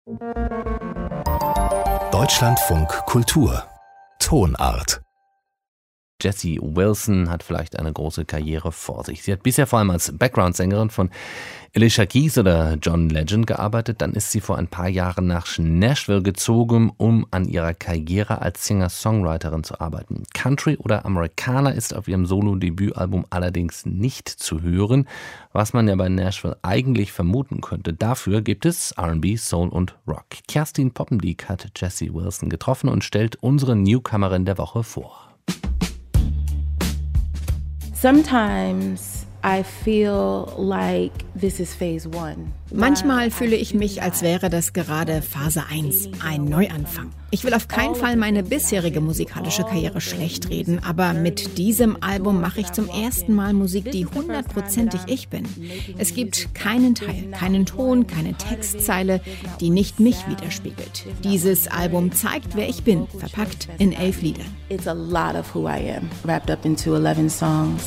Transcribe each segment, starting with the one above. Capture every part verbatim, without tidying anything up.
Deutschlandfunk Kultur Tonart. Jessie Wilson hat vielleicht eine große Karriere vor sich. Sie hat bisher vor allem als Background-Sängerin von Alicia Keys oder John Legend gearbeitet. Dann ist sie vor ein paar Jahren nach Nashville gezogen, um an ihrer Karriere als Singer-Songwriterin zu arbeiten. Country oder Amerikaner ist auf ihrem Solo-Debütalbum allerdings nicht zu hören, was man ja bei Nashville eigentlich vermuten könnte. Dafür gibt es R and B, Soul und Rock. Kerstin Poppendiek hat Jessie Wilson getroffen und stellt unsere Newcomerin der Woche vor. Sometimes I feel like this is phase one. Manchmal fühle ich mich, als wäre das gerade Phase eins, ein Neuanfang. Ich will auf keinen Fall meine bisherige musikalische Karriere schlecht reden, aber mit diesem Album mache ich zum ersten Mal Musik, die hundertprozentig ich bin. Es gibt keinen Teil, keinen Ton, keine Textzeile, die nicht mich widerspiegelt. Dieses Album zeigt, wer ich bin, verpackt in elf Liedern. It's a lot of who I am, wrapped up into eleven songs.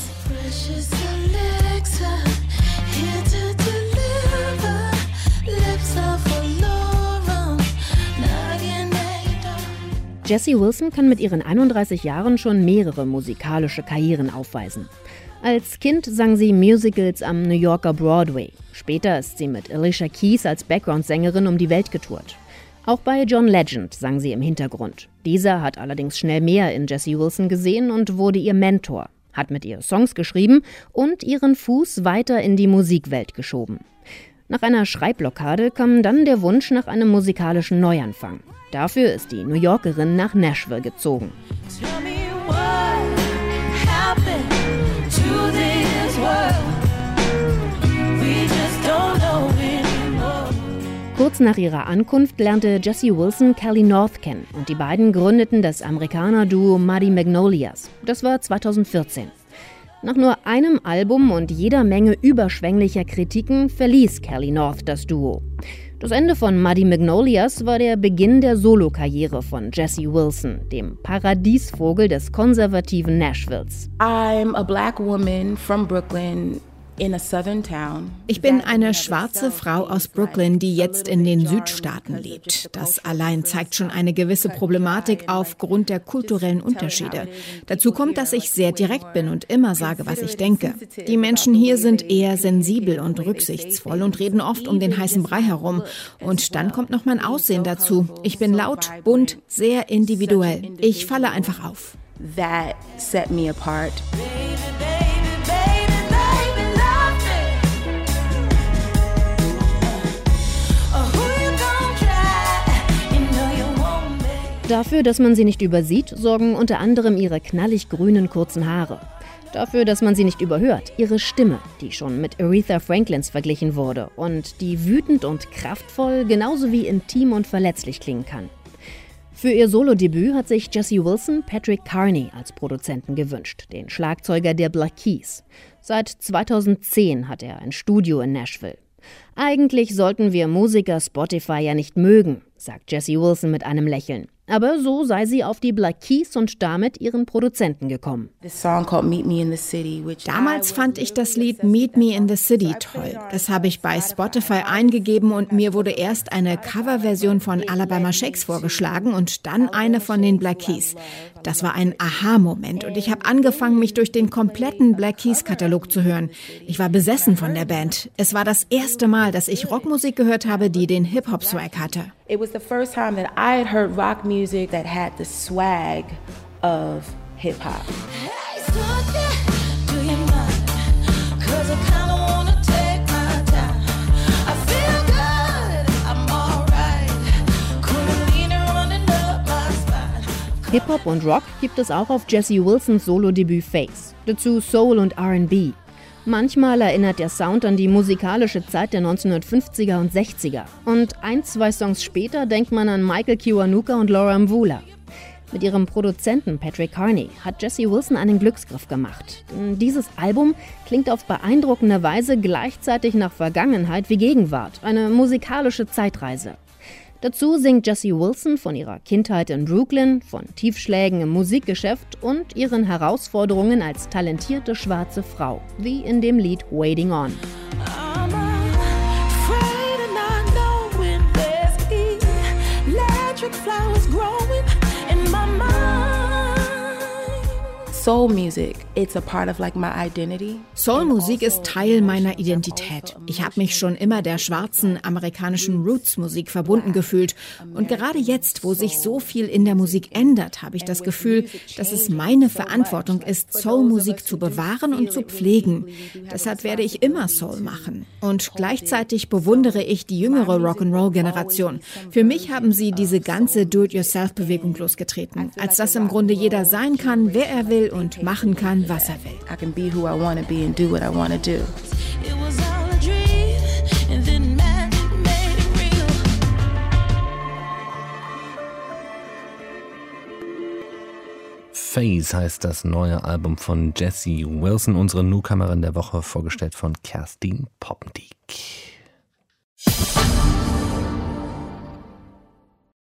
Jessie Wilson kann mit ihren einunddreißig Jahren schon mehrere musikalische Karrieren aufweisen. Als Kind sang sie Musicals am New Yorker Broadway. Später ist sie mit Alicia Keys als Background-Sängerin um die Welt getourt. Auch bei John Legend sang sie im Hintergrund. Dieser hat allerdings schnell mehr in Jessie Wilson gesehen und wurde ihr Mentor, hat mit ihr Songs geschrieben und ihren Fuß weiter in die Musikwelt geschoben. Nach einer Schreibblockade kam dann der Wunsch nach einem musikalischen Neuanfang. Dafür ist die New Yorkerin nach Nashville gezogen. Kurz nach ihrer Ankunft lernte Jessie Wilson Kelly North kennen und die beiden gründeten das Amerikaner-Duo Muddy Magnolias. Das war zweitausendvierzehn. Nach nur einem Album und jeder Menge überschwänglicher Kritiken verließ Kelly North das Duo. Das Ende von Muddy Magnolias war der Beginn der Solokarriere von Jessie Wilson, dem Paradiesvogel des konservativen Nashvilles. I'm a black woman from Brooklyn. Ich bin eine schwarze Frau aus Brooklyn, die jetzt in den Südstaaten lebt. Das allein zeigt schon eine gewisse Problematik aufgrund der kulturellen Unterschiede. Dazu kommt, dass ich sehr direkt bin und immer sage, was ich denke. Die Menschen hier sind eher sensibel und rücksichtsvoll und reden oft um den heißen Brei herum. Und dann kommt noch mein Aussehen dazu. Ich bin laut, bunt, sehr individuell. Ich falle einfach auf. That set me apart. Dafür, dass man sie nicht übersieht, sorgen unter anderem ihre knallig grünen kurzen Haare. Dafür, dass man sie nicht überhört, ihre Stimme, die schon mit Aretha Franklins verglichen wurde und die wütend und kraftvoll, genauso wie intim und verletzlich klingen kann. Für ihr Solodebüt hat sich Jessie Wilson Patrick Carney als Produzenten gewünscht, den Schlagzeuger der Black Keys. Seit zweitausendzehn hat er ein Studio in Nashville. Eigentlich sollten wir Musiker Spotify ja nicht mögen, sagt Jessie Wilson mit einem Lächeln. Aber so sei sie auf die Black Keys und damit ihren Produzenten gekommen. Damals fand ich das Lied Meet Me in the City toll. Das habe ich bei Spotify eingegeben und mir wurde erst eine Coverversion von Alabama Shakes vorgeschlagen und dann eine von den Black Keys. Das war ein Aha-Moment und ich habe angefangen, mich durch den kompletten Black Keys-Katalog zu hören. Ich war besessen von der Band. Es war das erste Mal, dass ich Rockmusik gehört habe, die den Hip-Hop-Swag hatte. It was the first time that I had heard rock music that had the swag of hip-hop. Hip-Hop und Rock gibt es auch auf Jessie Wilsons Solo-Debüt Face. Dazu Soul und R and B. Manchmal erinnert der Sound an die musikalische Zeit der neunzehnhundertfünfziger und sechziger. Und ein, zwei Songs später denkt man an Michael Kiwanuka und Laura Mvula. Mit ihrem Produzenten Patrick Carney hat Jessie Wilson einen Glücksgriff gemacht. Dieses Album klingt auf beeindruckende Weise gleichzeitig nach Vergangenheit wie Gegenwart, eine musikalische Zeitreise. Dazu singt Jessie Wilson von ihrer Kindheit in Brooklyn, von Tiefschlägen im Musikgeschäft und ihren Herausforderungen als talentierte schwarze Frau, wie in dem Lied Waiting On. I'm afraid and I know when there's soul music, it's a part of like my identity. Soulmusik ist Teil meiner Identität. Ich habe mich schon immer der schwarzen amerikanischen Roots-Musik verbunden gefühlt. Und gerade jetzt, wo sich so viel in der Musik ändert, habe ich das Gefühl, dass es meine Verantwortung ist, Soulmusik zu bewahren und zu pflegen. Deshalb werde ich immer Soul machen. Und gleichzeitig bewundere ich die jüngere Rock'n'Roll-Generation. Für mich haben sie diese ganze Do-it-yourself-Bewegung losgetreten, als dass im Grunde jeder sein kann, wer er will und machen kann, was er will. I can be who I want to be and do what I want to do. Phase heißt das neue Album von Jessie Wilson, unsere Newcomerin der Woche, vorgestellt von Kerstin Poppendiek.